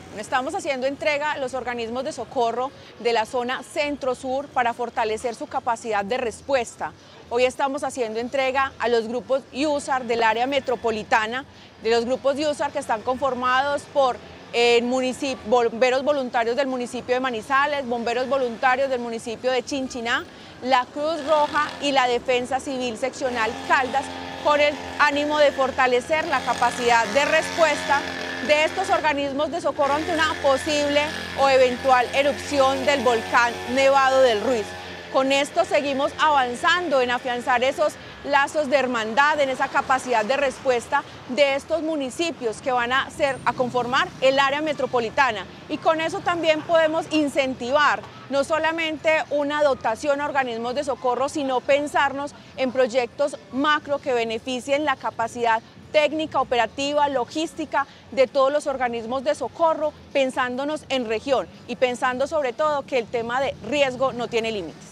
Estamos haciendo entrega a los organismos de socorro de la zona centro-sur para fortalecer su capacidad de respuesta. Hoy estamos haciendo entrega a los grupos USAR del área metropolitana, de los grupos USAR que están conformados por bomberos voluntarios del municipio de Manizales, bomberos voluntarios del municipio de Chinchiná, la Cruz Roja y la Defensa Civil Seccional Caldas, con el ánimo de fortalecer la capacidad de respuesta de estos organismos de socorro ante una posible o eventual erupción del volcán Nevado del Ruiz. Con esto seguimos avanzando en afianzar esos lazos de hermandad, en esa capacidad de respuesta de estos municipios que van a conformar el área metropolitana. Y con eso también podemos incentivar no solamente una dotación a organismos de socorro, sino pensarnos en proyectos macro que beneficien la capacidad técnica, operativa, logística de todos los organismos de socorro, pensándonos en región y pensando sobre todo que el tema de riesgo no tiene límites.